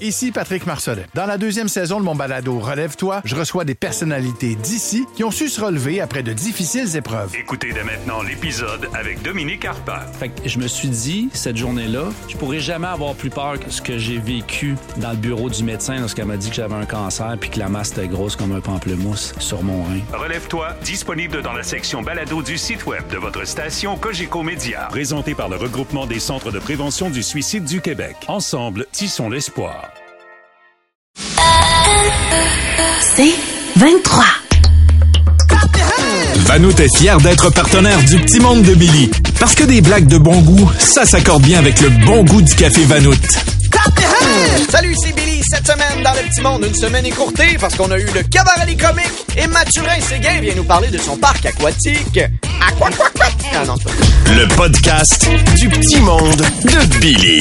Ici Patrick Marcelet. Dans la deuxième saison de mon balado Relève-toi, je reçois des personnalités d'ici qui ont su se relever après de difficiles épreuves. Écoutez dès maintenant l'épisode avec Dominique Arpad. Fait que je me suis dit, cette journée-là, je pourrais jamais avoir plus peur que ce que j'ai vécu dans le bureau du médecin lorsqu'elle m'a dit que j'avais un cancer puis que la masse était grosse comme un pamplemousse sur mon rein. Relève-toi, disponible dans la section balado du site web de votre station Cogeco Média. Présenté par le regroupement des centres de prévention du suicide du Québec. Ensemble, tissons l'espoir. C'est 23. Vanout est fier d'être partenaire du Petit Monde de Billy. Parce que des blagues de bon goût, ça s'accorde bien avec le bon goût du café Vanout. Salut, c'est Billy. Cette semaine, dans le Petit Monde, une semaine écourtée parce qu'on a eu le cabaret des comiques et Mathurin Séguin vient nous parler de son parc aquatique. Ah non, c'est pas... Le podcast du Petit Monde de Billy.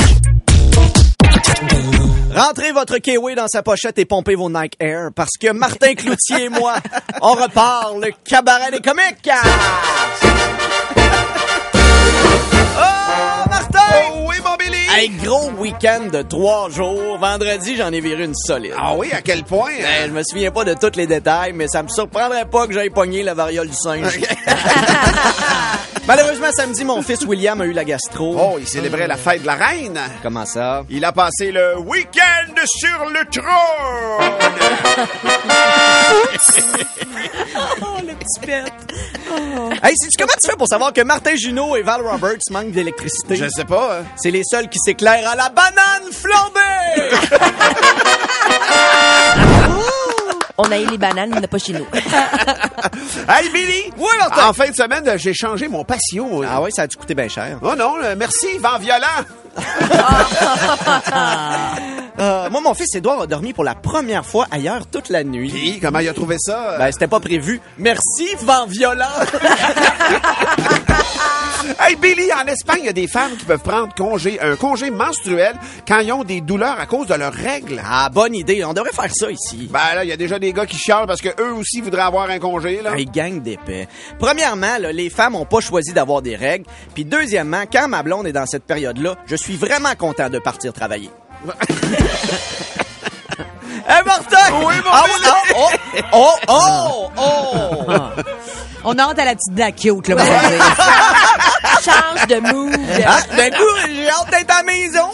Rentrez votre kiwi dans sa pochette et pompez vos Nike Air parce que Martin Cloutier et moi, on repart le cabaret des comiques. Oh, Martin! Oh oui, mon Billy! Hey, gros week-end de 3 jours. Vendredi, j'en ai viré une solide. Ah oui, à quel point? Je me souviens pas de tous les détails, mais ça me surprendrait pas que j'aille pogner la variole du singe. Malheureusement, samedi, mon fils William a eu la gastro. Oh, il célébrait la fête de la reine. Comment ça? Il a passé le week-end sur le trône. Oh, le petit pète. Oh. Hey, sais-tu comment tu fais pour savoir que Martin Junot et Val Roberts manquent d'électricité? Je sais pas. Hein. C'est les seuls qui s'éclairent à la banane flambée! On a eu les bananes, mais on n'a pas chez nous. Hey, Billy! Oui, Martin! En fin de semaine, j'ai changé mon patio. Ah oui, ça a dû coûter bien cher. Oh non, merci, vent violent. Moi, mon fils Édouard a dormi pour la première fois ailleurs toute la nuit. Puis, comment il a trouvé ça? Ben, c'était pas prévu. Merci, vent violent! Hey, Billy, en Espagne, il y a des femmes qui peuvent prendre un congé menstruel quand ils ont des douleurs à cause de leurs règles. Ah, bonne idée. On devrait faire ça ici. Ben là, il y a déjà des gars qui chialent parce que eux aussi voudraient avoir un congé, là. Hey, gang d'épais. Premièrement, là, les femmes ont pas choisi d'avoir des règles. Puis deuxièmement, quand ma blonde est dans cette période-là, je suis vraiment content de partir travailler. Hey, Martin! Oui, mon On a hâte à la petite dent cute, là, pour dire. Change de mood. Ah, d'un coup, j'ai hâte d'être à la maison.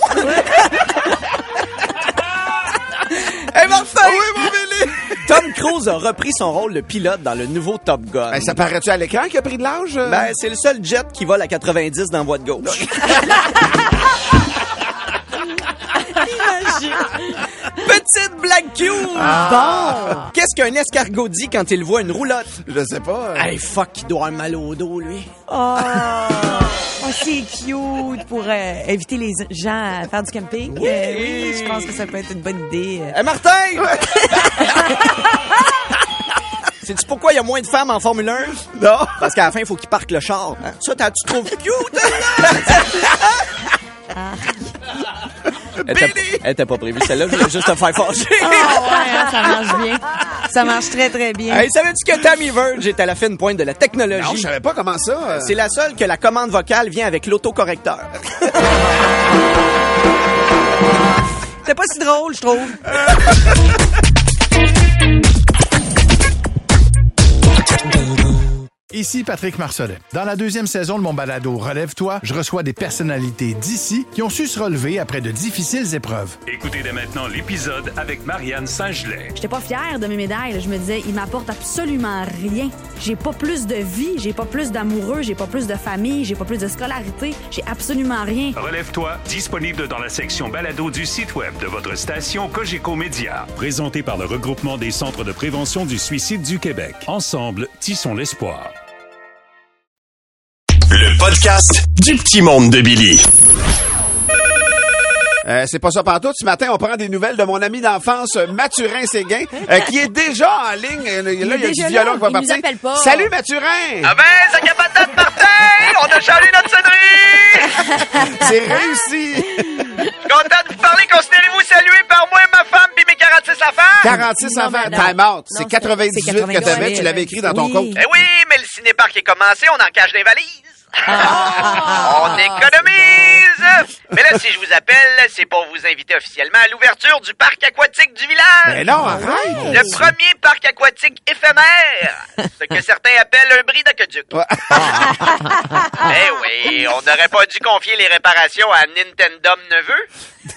Hey, Martin! Oui, mon Billy! Tom Cruise a repris son rôle de pilote dans le nouveau Top Gun. Ben, ça paraît-tu à l'écran qu'il a pris de l'âge? Ben, c'est le seul jet qui vole à 90 dans la voie de gauche. Petite blague cute! Bon. Qu'est-ce qu'un escargot dit quand il voit une roulotte? Je sais pas. Hey, fuck, il doit avoir mal au dos, lui. Oh, c'est cute pour éviter les gens à faire du camping. Oui, je pense que ça peut être une bonne idée. Hey, Martin! Sais-tu pourquoi il y a moins de femmes en Formule 1? Non. Parce qu'à la fin, il faut qu'ils parquent le char. Hein? Ça, tu trouves cute? Elle était pas prévue, celle-là. Je voulais juste te faire fâcher. Oh, ouais, hein, ça marche bien. Ça marche très, très bien. Hey, savais-tu que Tammy Verge est à la fine pointe de la technologie? Non, je savais pas comment ça. C'est la seule que la commande vocale vient avec l'autocorrecteur. C'est pas si drôle, je trouve. Ici Patrick Marcelet. Dans la deuxième saison de mon balado Relève-toi, je reçois des personnalités d'ici qui ont su se relever après de difficiles épreuves. Écoutez dès maintenant l'épisode avec Marianne Saint-Gelais. J'étais pas fière de mes médailles. Là. Je me disais, ils m'apportent absolument rien. J'ai pas plus de vie, j'ai pas plus d'amoureux, j'ai pas plus de famille, j'ai pas plus de scolarité. J'ai absolument rien. Relève-toi, disponible dans la section balado du site web de votre station Cogeco Média. Présenté par le regroupement des centres de prévention du suicide du Québec. Ensemble, tissons l'espoir. Le podcast du Petit Monde de Billy. C'est pas ça pantoute. Ce matin, on prend des nouvelles de mon ami d'enfance, Mathurin Séguin, qui est déjà en ligne. Là, il y a du violon qui va partir. Il nous appelle pas. Salut, Mathurin! Ah ben, ça capote Martin! On a changé notre sonnerie! C'est réussi! Content de vous parler. Considérez-vous salué par moi, ma femme puis mes 46 enfants? 46 Non, enfants. madame. Time out. C'est Non, 98 c'est que t'avais. Tu l'avais écrit dans ton Oui. compte. Eh oui, mais le cinéparc est commencé, on en cache des valises. On économise! Mais là, si je vous appelle, c'est pour vous inviter officiellement à l'ouverture du parc aquatique du village. Mais non, arrête! Le premier parc aquatique éphémère. Ce que certains appellent un bris d'aqueduc. Eh oui, on n'aurait pas dû confier les réparations à Nintendo Neveu?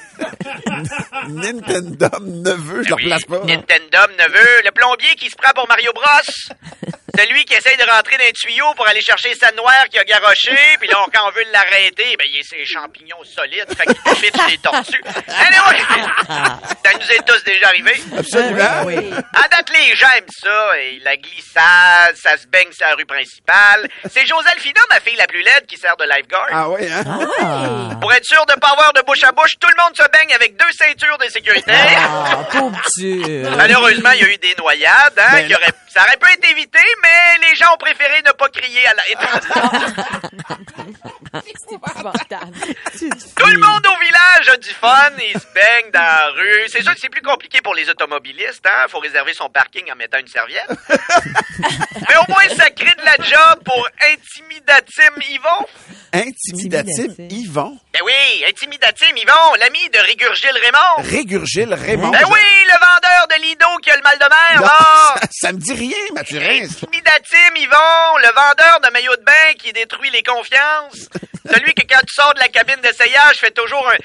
Nintendo Neveu, je le replace pas. Nintendo Neveu, le plombier qui se prend pour Mario Bros. Celui qui essaye de rentrer dans un tuyau pour aller chercher sa noire qui a garoché, puis là, quand on veut l'arrêter, ben, il y a ses champignons solides, fait qu'il pitche les tortues. Anyway, ça nous est tous déjà arrivé. Absolument. Oui. À date, les gens aiment ça, et la glissade, ça se baigne sur la rue principale. C'est Joséphina, ma fille la plus laide, qui sert de lifeguard. Ah oui, hein? Pour être sûr de pas avoir de bouche à bouche, tout le monde se baigne avec 2 ceintures de sécurité. Ah, pauvre petit. Malheureusement, il y a eu des noyades, hein, ça aurait pu être évité, mais les gens ont préféré ne pas crier à l'aide. C'est épouvantable. Tout le monde au village a du fun, ils se baignent dans la rue. C'est sûr que c'est plus compliqué pour les automobilistes, hein. Faut réserver son parking en mettant une serviette. Mais au moins, ça crée de la job pour Intimidatim Yvon. Intimidatif Yvon. Ben oui, Intimidatim Yvon, l'ami de Régurgile Raymond. Régurgile Raymond. Ben oui, le vendeur de Lido qui a le mal de mer, Non, là. ça me dit rien, Mathurin. Intimidatim Yvon, le vendeur de maillot de bain qui détruit les confiances. Celui que quand tu sors de la cabine d'essayage, fait toujours un...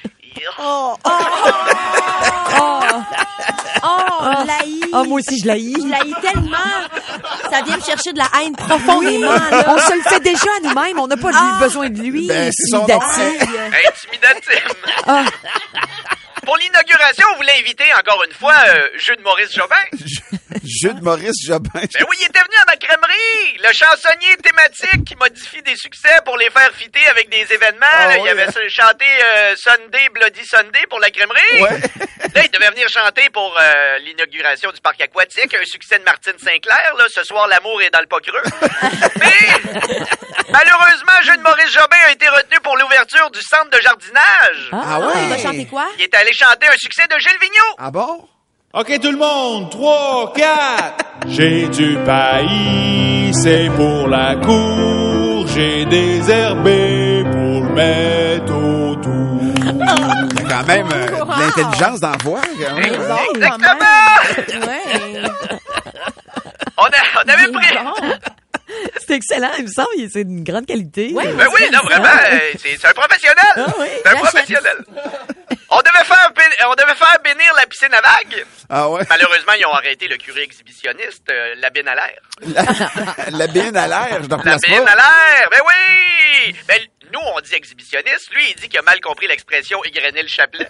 l'haïs. Moi aussi, je l'haïs. Je l'haïs tellement. Ça vient me chercher de la haine profondément. Là. On se le fait déjà à nous-mêmes. On n'a pas besoin de lui. Ben, c'est son Intimidatim. Pour l'inauguration, on voulait inviter encore une fois Jeu de Maurice Jobin. Jeu de Maurice Jobin. Ben oui, il était venu à ma crèmerie. Le chansonnier thématique qui modifie des succès pour les faire fitter avec des événements. Là, il avait chanté Sunday, Bloody Sunday pour la crèmerie. Ouais. Là, il devait venir chanter pour l'inauguration du parc aquatique. Un succès de Martine Sinclair. Là, ce soir, l'amour est dans le pas creux. Mais malheureusement, Jeu de Maurice Jobin a été retenu pour l'ouverture du centre de jardinage. Ah Il va ouais? chanter quoi? Il est allé chanter un succès de Gilles Vigneault. Ah bon? OK, tout le monde, 3, 4. J'ai du paillis, c'est pour la cour. J'ai des herbés pour le mettre autour. Il y a quand même de l'intelligence dans la voix. Exactement! Ouais. On avait pris... C'est excellent, il me semble. C'est d'une grande qualité. Ouais. Ben oui, non, vraiment, c'est un professionnel. oui. C'est un professionnel. On devait faire bénir la piscine à vagues. Ah ouais? Malheureusement, ils ont arrêté le curé exhibitionniste, la bine à l'air. La bine à l'air, je ne La replace bine pas. à l'air, ben oui! Ben, nous, on dit exhibitionniste. Lui, il dit qu'il a mal compris l'expression égrener le chapelet.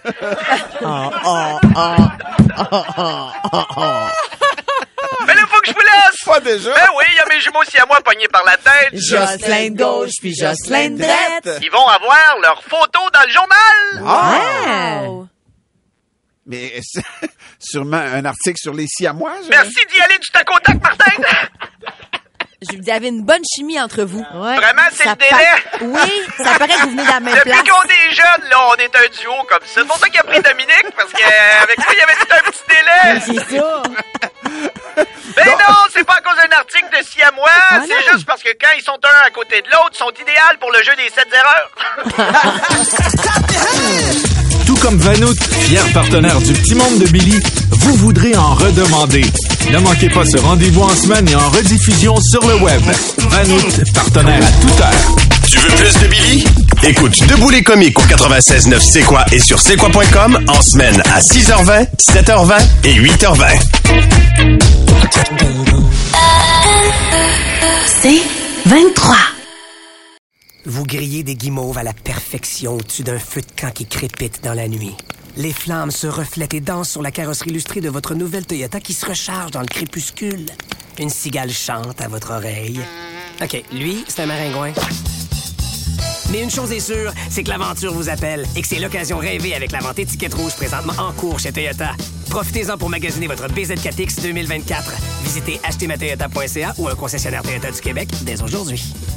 Mais là, faut que je vous laisse! Pas déjà? Ben oui, il y a mes jumeaux siamois pognés par la tête. Jocelyn de gauche puis Jocelyn de droite. Ils vont avoir leurs photos dans le journal. Ah! Wow. Mais c'est sûrement un article sur les siamois. Merci d'y aller du tac au tac, Martin. Je vous dis, il y avait une bonne chimie entre vous. Vraiment, c'est Ça le délai. Oui, ça paraît que vous venez de la même Depuis place. qu'on est jeunes, là, on est un duo comme ça. C'est pour ça qu'il a pris Dominique, parce qu'avec lui, il y avait tout un petit délai. C'est ça. Mais non, c'est pas à cause d'un article de siamois. C'est juste parce que quand ils sont un à côté de l'autre, ils sont idéaux pour le jeu des 7 erreurs. Tout comme Vanout, fier partenaire du Petit Monde de Billy, vous voudrez en redemander. Ne manquez pas ce rendez-vous en semaine et en rediffusion sur le web. Vanout, partenaire à toute heure. Tu veux plus de Billy? Écoute Debout les comiques au 96.9 C'est quoi et sur c'est quoi.com en semaine à 6h20, 7h20 et 8h20. C'est 23. Vous grillez des guimauves à la perfection au-dessus d'un feu de camp qui crépite dans la nuit. Les flammes se reflètent et dansent sur la carrosserie illustrée de votre nouvelle Toyota qui se recharge dans le crépuscule. Une cigale chante à votre oreille. OK, lui, c'est un maringouin. Mais une chose est sûre, c'est que l'aventure vous appelle et que c'est l'occasion rêvée avec la vente étiquette rouge présentement en cours chez Toyota. Profitez-en pour magasiner votre BZ4X 2024. Visitez achetermatoyota.ca ou un concessionnaire Toyota du Québec dès aujourd'hui.